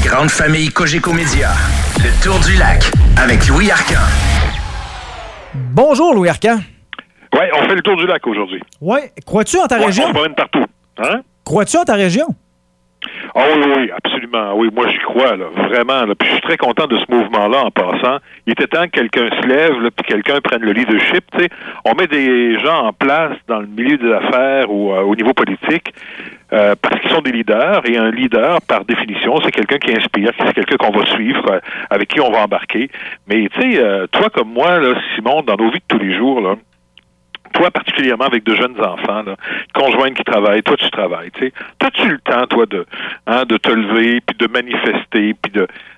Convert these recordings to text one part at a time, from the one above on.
grande famille Cogeco Média. Le Tour du lac avec Louis Arcan. Bonjour Louis Arcan. Oui, on fait le tour du lac aujourd'hui. Oui. Crois-tu en ta région? On se promène partout. Hein? Crois-tu en ta région? Oh oui, absolument. Oui, moi j'y crois, là, vraiment. Là. Puis je suis très content de ce mouvement-là en passant. Il était temps que quelqu'un se lève, là, puis quelqu'un prenne le leadership. T'sais. On met des gens en place dans le milieu des affaires ou au niveau politique parce qu'ils sont des leaders. Et un leader, par définition, c'est quelqu'un qui inspire, c'est quelqu'un qu'on va suivre, avec qui on va embarquer. Mais tu sais, toi comme moi, là, Simon, dans nos vies de tous les jours, là, toi, particulièrement avec de jeunes enfants, là, conjointes qui travaillent, toi, tu travailles, tu sais. T'as-tu le temps, toi, de te lever, puis de manifester, puis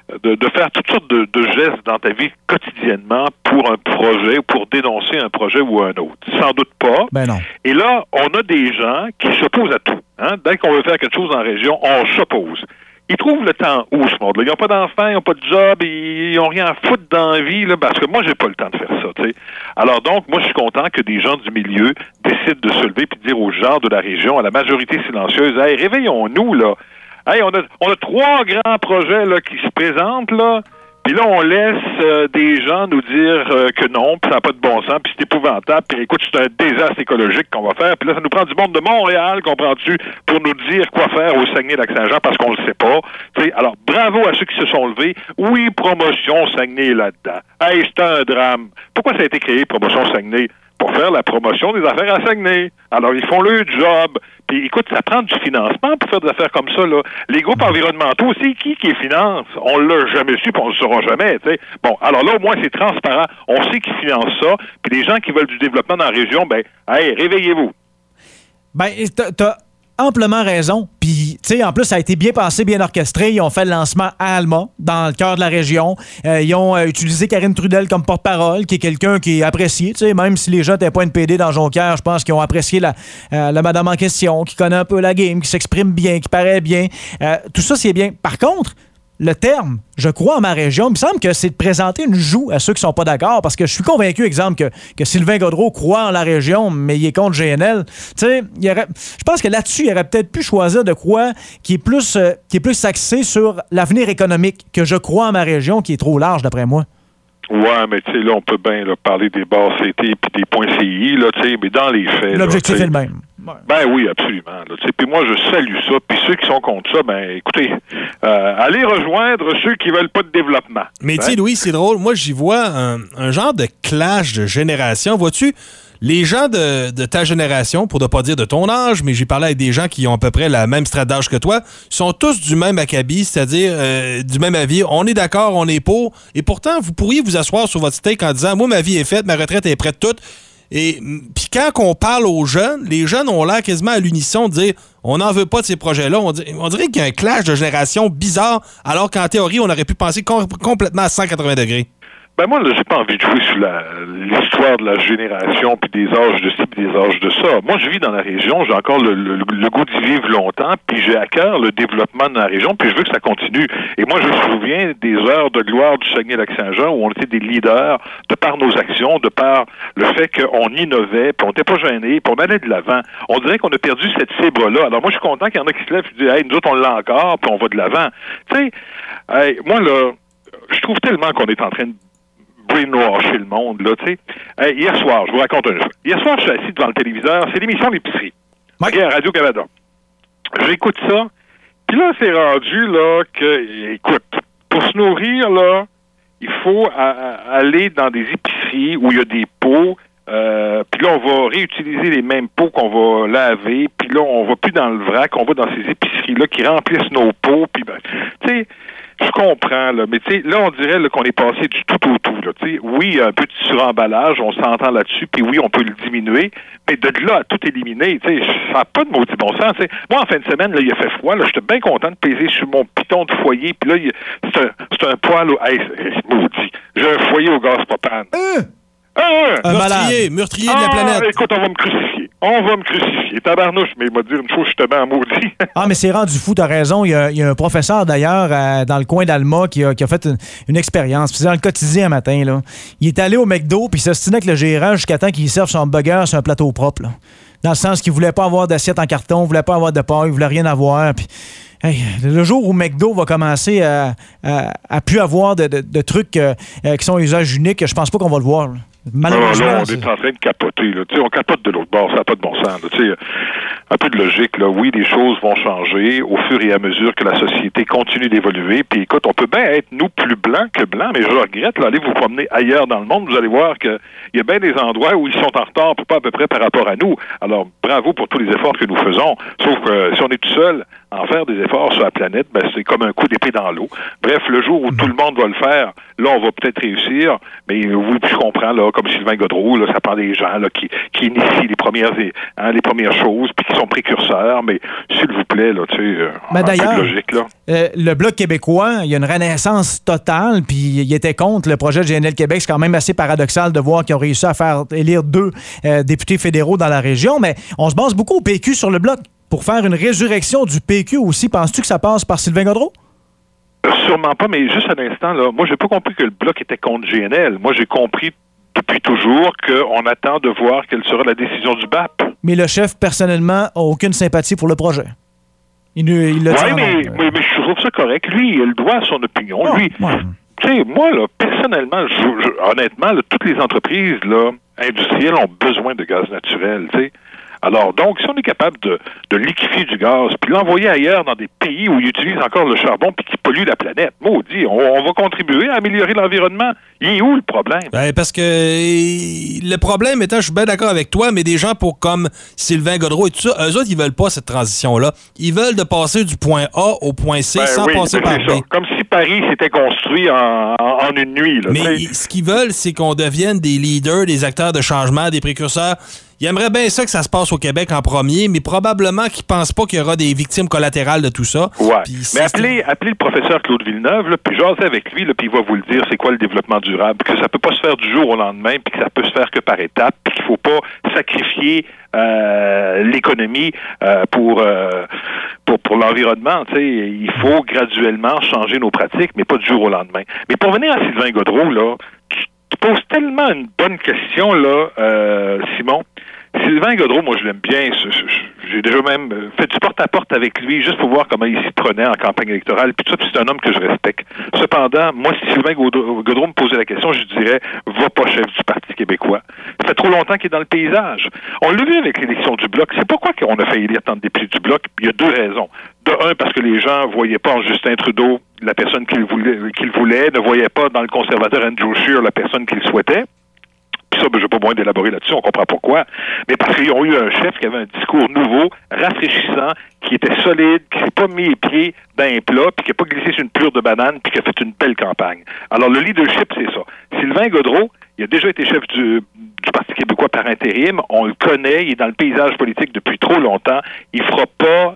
de faire toutes sortes de gestes dans ta vie quotidiennement pour un projet, pour dénoncer un projet ou un autre? Sans doute pas. Ben non. Et là, on a des gens qui s'opposent à tout. Hein? Dès qu'on veut faire quelque chose dans la région, on s'oppose. Ils trouvent le temps où, ce monde-là? Ils n'ont pas d'enfants, ils n'ont pas de job, ils n'ont rien à foutre dans la vie, là, parce que moi, j'ai pas le temps de faire ça, tu sais. Alors donc, moi, je suis content que des gens du milieu décident de se lever et de dire aux gens de la région, à la majorité silencieuse, « Hey, réveillons-nous, là! Hey, on a 3 grands projets, là, qui se présentent, là, puis là, on laisse des gens nous dire que non, puis ça n'a pas de bon sens, puis c'est épouvantable, puis écoute, c'est un désastre écologique qu'on va faire, puis là, ça nous prend du monde de Montréal, comprends-tu, pour nous dire quoi faire au Saguenay-Lac-Saint-Jean, parce qu'on le sait pas. T'sais, alors, bravo à ceux qui se sont levés. Oui, Promotion Saguenay là-dedans. Hey, c'est un drame. Pourquoi ça a été créé, Promotion Saguenay? Pour faire la promotion des affaires à Saguenay. Alors, ils font le job. Puis, écoute, ça prend du financement pour faire des affaires comme ça, là. Les groupes environnementaux, c'est qui les finance? On l'a jamais su, puis on le saura jamais, tu sais. Bon, alors là, au moins, c'est transparent. On sait qui finance ça. Puis, les gens qui veulent du développement dans la région, ben, hey, réveillez-vous. Ben, t'as amplement raison. Puis, tu sais, en plus, ça a été bien pensé, bien orchestré. Ils ont fait le lancement à Alma, dans le cœur de la région. Ils ont utilisé Karine Trudel comme porte-parole, qui est quelqu'un qui est apprécié. Tu sais, même si les gens n'étaient pas NPD dans Jonquière, je pense qu'ils ont apprécié la madame en question, qui connaît un peu la game, qui s'exprime bien, qui paraît bien. Tout ça, c'est bien. Par contre, le terme « je crois en ma région », il me semble que c'est de présenter une joue à ceux qui sont pas d'accord, parce que je suis convaincu, exemple, que Sylvain Gaudreault croit en la région, mais il est contre GNL. Tu sais, je pense que là-dessus, il aurait peut-être pu choisir de quoi qui est plus axé sur l'avenir économique, que je crois en ma région, qui est trop large, d'après moi. Ouais, mais tu sais, là, on peut bien parler des barres CT puis des points CI, là, tu sais, mais dans les faits... L'objectif là, est le même. Ouais. Ben oui, absolument. Puis moi, je salue ça. Puis ceux qui sont contre ça, ben écoutez, allez rejoindre ceux qui veulent pas de développement. Mais tu sais, Louis, c'est drôle. Moi, j'y vois un genre de clash de génération. Vois-tu, les gens de ta génération, pour ne pas dire de ton âge, mais j'ai parlé avec des gens qui ont à peu près la même strate d'âge que toi, sont tous du même acabit, c'est-à-dire du même avis. On est d'accord, on est pour. Et pourtant, vous pourriez vous asseoir sur votre steak en disant « Moi, ma vie est faite, ma retraite est prête toute. » Et puis quand on parle aux jeunes, les jeunes ont l'air quasiment à l'unisson de dire « On n'en veut pas de ces projets-là. » On dirait qu'il y a un clash de génération bizarre, alors qu'en théorie, on aurait pu penser complètement à 180 degrés. Ben moi, là, j'ai pas envie de jouer sur l'histoire de la génération, puis des âges de ci, puis des âges de ça. Moi, je vis dans la région, j'ai encore le goût d'y vivre longtemps, puis j'ai à cœur le développement de la région, puis je veux que ça continue. Et moi, je me souviens des heures de gloire du Saguenay-Lac-Saint-Jean, où on était des leaders, de par nos actions, de par le fait qu'on innovait, puis on n'était pas gênés, puis on allait de l'avant. On dirait qu'on a perdu cette fibre-là. Alors moi, je suis content qu'il y en a qui se lèvent et disent « Hey, nous autres, on l'a encore, puis on va de l'avant. » Tu sais, hey, moi, là, je trouve tellement qu'on est en train de brainwasher le monde, là, tu sais. Hey, hier soir, je vous raconte un jeu. Hier soir, je suis assis devant le téléviseur, c'est l'émission L'épicerie. OK, à Radio-Canada. J'écoute ça, puis là, c'est rendu, là, que, écoute, pour se nourrir, là, il faut aller dans des épiceries où il y a des pots, puis là, on va réutiliser les mêmes pots qu'on va laver, puis là, on va plus dans le vrac, on va dans ces épiceries-là qui remplissent nos pots, puis ben, tu sais, je comprends, là, mais tu sais, là, on dirait là, qu'on est passé du tout au tout, là, tu sais. Oui, un peu de suremballage, on s'entend là-dessus, puis oui, on peut le diminuer, mais de là à tout éliminer, tu sais, ça n'a pas de maudit bon sens, tu sais. Moi, en fin de semaine, là, il a fait froid, là, j'étais bien content de peser sur mon piton de foyer, puis là, c'est un poêle, hey, c'est maudit, j'ai un foyer au gaz propane. Un meurtrier de la planète. Écoute, on va me crucifier. Tabarnouche, mais il m'a dit une chose justement maudit. Ah, mais c'est rendu fou, t'as raison. Il y a un professeur, d'ailleurs, dans le coin d'Alma qui a fait une expérience. Puis c'est dans le quotidien un matin, là. Il est allé au McDo, puis il s'ostinait avec le gérant jusqu'à temps qu'il serve son burger sur un plateau propre, là. Dans le sens qu'il voulait pas avoir d'assiette en carton, il voulait pas avoir de paille, il voulait rien avoir. Puis Hey, le jour où McDo va commencer à plus avoir de trucs qui sont à usage unique, je pense pas qu'on va le voir. Là. Malheureusement. Là, on est en train de capoter. Là. On capote de l'autre bord, ça n'a pas de bon sens. Un peu de logique. Là. Oui, les choses vont changer au fur et à mesure que la société continue d'évoluer. Puis écoute, on peut bien être, nous, plus blancs que blancs, mais je le regrette. Là, allez vous promener ailleurs dans le monde, vous allez voir qu'il y a bien des endroits où ils sont en retard, pas à peu près par rapport à nous. Alors, bravo pour tous les efforts que nous faisons. Sauf que si on est tout seul en faire des efforts sur la planète, ben, c'est comme un coup d'épée dans l'eau. Bref, le jour où tout le monde va le faire, là, on va peut-être réussir. Mais oui, puis je comprends, là, comme Sylvain Gaudreau, là, ça prend des gens là, qui initient les premières choses, puis qui sont précurseurs. Mais s'il vous plaît, là, tu sais, ben, d'ailleurs, logique, là. Le Bloc québécois, il y a une renaissance totale, puis il était contre le projet de GNL Québec. C'est quand même assez paradoxal de voir qu'ils ont réussi à faire élire 2 députés fédéraux dans la région. Mais on se base beaucoup au PQ sur le Bloc. Pour faire une résurrection du PQ aussi, penses-tu que ça passe par Sylvain Gaudreau? Sûrement pas, mais juste un instant, là, moi, j'ai pas compris que le Bloc était contre GNL. Moi, j'ai compris depuis toujours qu'on attend de voir quelle sera la décision du BAP. Mais le chef, personnellement, n'a aucune sympathie pour le projet. Oui, mais je trouve ça correct. Lui, il a le droit à son opinion. Lui, tu sais, moi, là, personnellement, honnêtement, là, toutes les entreprises là, industrielles ont besoin de gaz naturel, tu sais. Alors, donc, si on est capable de liquéfier du gaz, puis l'envoyer ailleurs dans des pays où ils utilisent encore le charbon puis qui polluent la planète, maudit, on va contribuer à améliorer l'environnement. Il est où le problème? Ben, parce que le problème étant, je suis bien d'accord avec toi, mais des gens comme Sylvain Gaudreau et tout ça, eux autres, ils veulent pas cette transition-là. Ils veulent de passer du point A au point C sans passer par B. Comme si Paris s'était construit en une nuit. Là, mais ce qu'ils veulent, c'est qu'on devienne des leaders, des acteurs de changement, des précurseurs. Ils aimeraient bien ça que ça se passe au Québec en premier, mais probablement qu'ils ne pensent pas qu'il y aura des victimes collatérales de tout ça. Ouais. Mais appelez le professeur Claude Villeneuve, là, puis jasez avec lui, là, puis il va vous le dire c'est quoi le développement durable, que ça peut pas se faire du jour au lendemain, puis que ça peut se faire que par étapes, puis qu'il faut pas sacrifier l'économie pour l'environnement. Tu sais, il faut graduellement changer nos pratiques, mais pas du jour au lendemain. Mais pour venir à Sylvain Gaudreau, là, tu poses tellement une bonne question, là, Simon. Sylvain Gaudreau, moi, je l'aime bien. J'ai déjà même fait du porte-à-porte avec lui, juste pour voir comment il s'y prenait en campagne électorale. Puis tout ça, puis c'est un homme que je respecte. Cependant, moi, si Sylvain Gaudreau me posait la question, je dirais, va pas chef du Parti québécois. Ça fait trop longtemps qu'il est dans le paysage. On l'a vu avec l'élection du Bloc. C'est pourquoi on a failli élire tant de députés du Bloc. Il y a 2 raisons. De un, parce que les gens voyaient pas en Justin Trudeau la personne qu'ils voulaient, ne voyaient pas dans le conservateur Andrew Scheer la personne qu'ils souhaitaient. Puis ça, je n'ai pas besoin d'élaborer là-dessus, on comprend pourquoi. Mais parce qu'ils ont eu un chef qui avait un discours nouveau, rafraîchissant, qui était solide, qui s'est pas mis les pieds dans un plat, puis qui n'a pas glissé sur une plure de banane, puis qui a fait une belle campagne. Alors, le leadership, c'est ça. Sylvain Gaudreau, il a déjà été chef du Parti québécois par intérim. On le connaît, il est dans le paysage politique depuis trop longtemps. Il fera pas...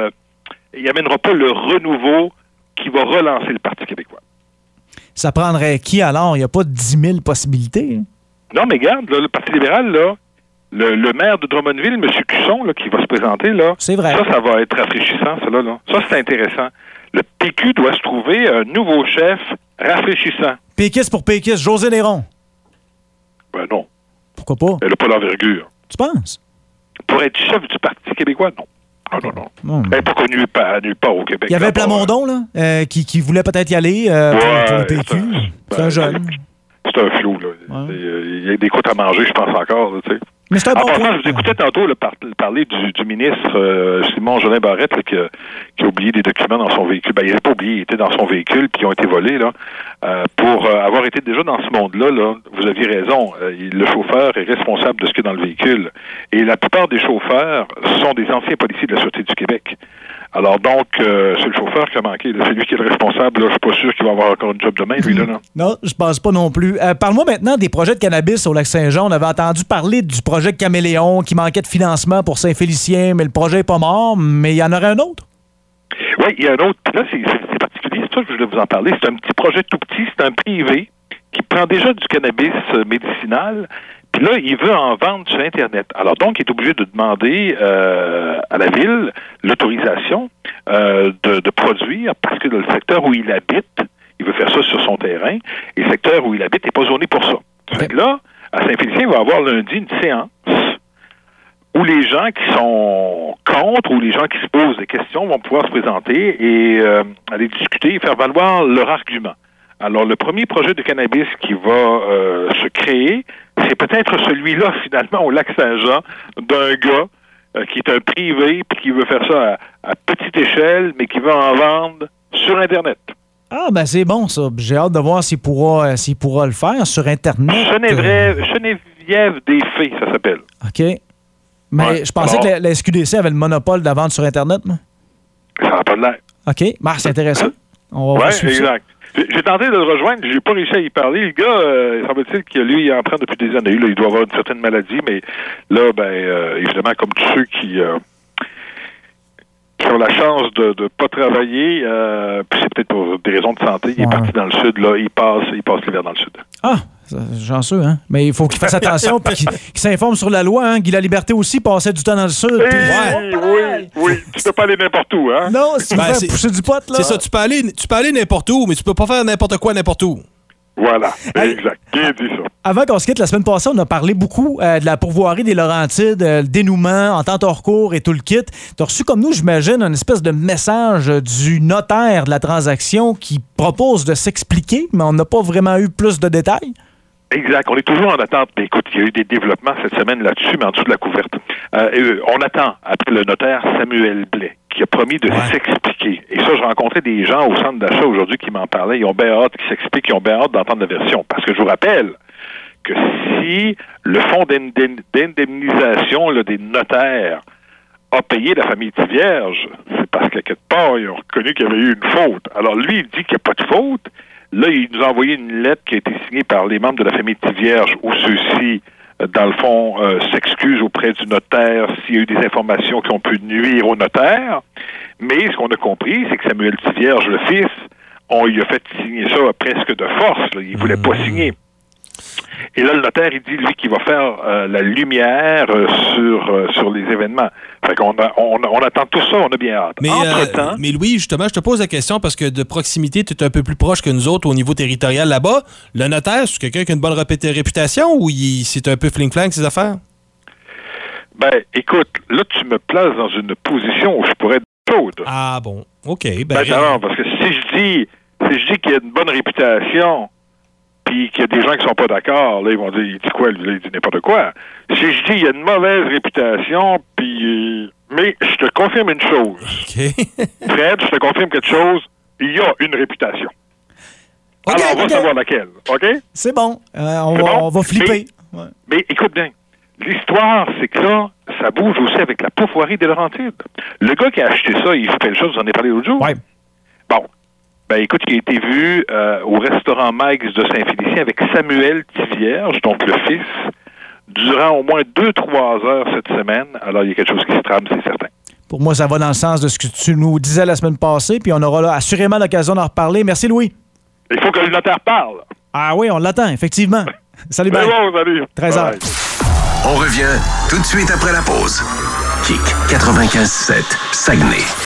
il amènera pas le renouveau qui va relancer le Parti québécois. Ça prendrait qui alors? Il n'y a pas 10 000 possibilités. Hein? Non, mais regarde, là, le Parti libéral, là, le maire de Drummondville, M. Cusson, là, qui va se présenter, là, c'est vrai. Ça va être rafraîchissant, ça, là. Ça, c'est intéressant. Le PQ doit se trouver un nouveau chef rafraîchissant. Péquiste pour péquiste, Josée Néron. Ben non. Pourquoi pas? Elle n'a pas l'envergure. Tu penses? Pour être chef du Parti québécois, non. Non. Elle n'est pas connue nulle part au Québec. Il y avait Plamondon, là, qui voulait peut-être y aller pour le PQ. C'est un jeune. C'est un flou, là. Ouais. Il y a des côtes à manger, je pense encore, tu sais. Mais c'est un bon point. Je vous écoutais tantôt là, parler du ministre Simon Jolin Barrette là, qui a oublié des documents dans son véhicule. Ben, il n'avait pas oublié, il était dans son véhicule puis ils ont été volés. Là, pour avoir été déjà dans ce monde-là, là, vous aviez raison, le chauffeur est responsable de ce qu'il y a dans le véhicule. Et la plupart des chauffeurs sont des anciens policiers de la Sûreté du Québec. Alors donc, c'est le chauffeur qui a manqué. C'est lui qui est le responsable. Là. Je suis pas sûr qu'il va avoir encore une job demain, lui. Là. Non, je pense pas non plus. Parle-moi maintenant des projets de cannabis au Lac-Saint-Jean. On avait entendu parler du projet Caméléon qui manquait de financement pour Saint-Félicien, mais le projet n'est pas mort. Mais il y en aurait un autre? Oui, il y a un autre. Puis là, c'est particulier. C'est ça que je voulais vous en parler. C'est un petit projet tout petit. C'est un privé qui prend déjà du cannabis médicinal. Puis là, il veut en vendre sur Internet. Alors donc, il est obligé de demander à la ville l'autorisation de produire, parce que dans le secteur où il habite, il veut faire ça sur son terrain, et le secteur où il habite n'est pas zoné pour ça. Okay. Fait que là, à Saint-Félicien, il va avoir lundi une séance où les gens qui sont contre ou les gens qui se posent des questions vont pouvoir se présenter et aller discuter et faire valoir leur argument. Alors, le premier projet de cannabis qui va se créer, c'est peut-être celui-là, finalement, au Lac-Saint-Jean, d'un gars qui est un privé puis qui veut faire ça à petite échelle, mais qui veut en vendre sur Internet. Ah, ben c'est bon, ça. J'ai hâte de voir s'il pourra le faire sur Internet. Geneviève des Fées, ça s'appelle. OK. Mais Ouais. je pensais que la SQDC avait le monopole de la vente sur Internet, moi. Ça n'a pas de l'air. OK. C'est intéressant. On va Oui, suivre ça. exact. J'ai tenté de le rejoindre, j'ai pas réussi à y parler. Le gars, il semble-t-il que lui, il en prend depuis des années. Là, il doit avoir une certaine maladie, mais là, évidemment, comme tous ceux qui ont la chance de ne pas travailler, puis c'est peut-être pour des raisons de santé, il est parti dans le sud, là, il passe l'hiver dans le sud. Ah, chanceux, hein? Mais il faut qu'il fasse attention et qu'il s'informe sur la loi, hein? Guy Laliberté aussi passait du temps dans le sud. Oui. Tu peux pas aller n'importe où, hein? Non, si tu veux faire pousser du pot, là. C'est ça, tu peux aller n'importe où, mais tu peux pas faire n'importe quoi n'importe où. Voilà, exact. Bien dit ça. Avant qu'on se quitte, la semaine passée, on a parlé beaucoup de la pourvoirie des Laurentides, le dénouement, entente hors cours et tout le kit. Tu as reçu comme nous, j'imagine, une espèce de message du notaire de la transaction qui propose de s'expliquer, mais on n'a pas vraiment eu plus de détails. Exact. On est toujours en attente. Mais écoute, il y a eu des développements cette semaine là-dessus, mais en dessous de la couverte. On attend après le notaire Samuel Blais, qui a promis de s'expliquer. Et ça, j'ai rencontré des gens au centre d'achat aujourd'hui qui m'en parlaient. Ils ont bien hâte qu'ils s'expliquent, ils ont bien hâte d'entendre la version. Parce que je vous rappelle que si le fonds d'indemnisation des notaires a payé la famille Tivierge, c'est parce qu'à quelque part, ils ont reconnu qu'il y avait eu une faute. Alors lui, il dit qu'il n'y a pas de faute. Là, il nous a envoyé une lettre qui a été signée par les membres de la famille Tivierge où ceux-ci, dans le fond, s'excusent auprès du notaire s'il y a eu des informations qui ont pu nuire au notaire. Mais ce qu'on a compris, c'est que Samuel Tivierge, le fils, on lui a fait signer ça presque de force. Là. Il voulait pas signer. Et là, le notaire, il dit, lui, qu'il va faire la lumière sur les événements. Fait qu'on on attend tout ça, on a bien hâte. Mais Louis, justement, je te pose la question parce que de proximité, tu es un peu plus proche que nous autres au niveau territorial là-bas. Le notaire, c'est quelqu'un qui a une bonne réputation ou c'est un peu fling-flang, ces affaires? Ben, écoute, là, tu me places dans une position où je pourrais être chaude. Ah bon, OK. Non, parce que si je dis qu'il y a une bonne réputation, puis qu'il y a des gens qui sont pas d'accord, là, ils vont dire, il dit quoi, lui, là, il dit n'importe quoi. Si je dis, il y a une mauvaise réputation, puis... mais je te confirme une chose. OK. Fred, je te confirme quelque chose, il y a une réputation. Okay, alors, on va savoir laquelle, OK? C'est bon. On va flipper. Mais écoute bien, l'histoire, c'est que là, ça bouge aussi avec la pourvoirie des Laurentides. Le gars qui a acheté ça, il fait plein de choses, vous en avez parlé l'autre jour. Ouais. Bon. Ben écoute, il a été vu au restaurant Mike's de Saint-Félicien avec Samuel Tivierge, donc le fils, durant au moins 2-3 heures cette semaine. Alors, il y a quelque chose qui se trame, c'est certain. Pour moi, ça va dans le sens de ce que tu nous disais la semaine passée, puis on aura là assurément l'occasion d'en reparler. Merci, Louis. Il faut que le notaire parle. Ah oui, on l'attend, effectivement. Salut, C'est bye. bon, salut. 13h. On revient tout de suite après la pause. Kick 95.7, Saguenay.